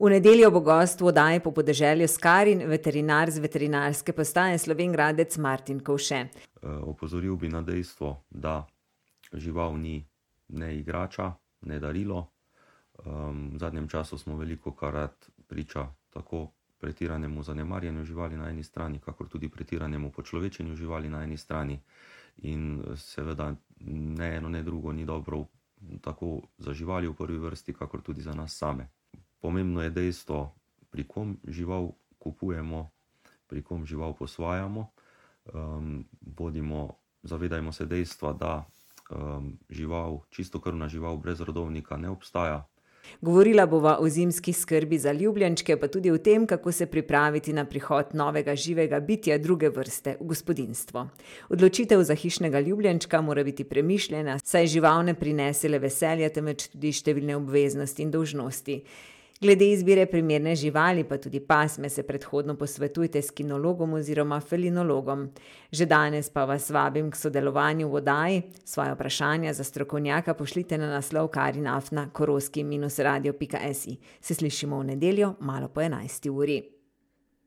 V nedeljo bo gost v oddaji Po podeželju Skarin veterinar z veterinarske postaje Slovenj Gradec Martin Kovše. Opozoril bi na dejstvo, da žival ni ne igrača, ne darilo. V zadnjem času smo velikokrat priča tako pretiranemu zanemarjanju živali na eni strani, kakor tudi pretiranemu počlovečenju živali na eni strani. In seveda ne eno, ne drugo ni dobro tako za živali v prvi vrsti, kakor tudi za nas same. Pomembno je dejstvo, pri kom žival kupujemo, pri kom žival posvajamo. Zavedajmo se dejstva, da čistokrvna žival brez rodovnika ne obstaja. Govorila bova o zimski skrbi za ljubljenčke, pa tudi o tem, kako se pripraviti na prihod novega živega bitja druge vrste v gospodinjstvo. Odločitev za hišnega ljubljenčka mora biti premišljena, saj žival ne prinese le veselja, temveč tudi številne obveznosti in dolžnosti. Glede izbire primerne živali, pa tudi pasme, se predhodno posvetujte s kinologom oziroma felinologom. Že danes pa vas vabim k sodelovanju v oddaji. Svoje vprašanja za strokovnjaka pošljite na naslov karin@koroski-radio.si. Se slišimo v nedeljo, malo po 11. uri.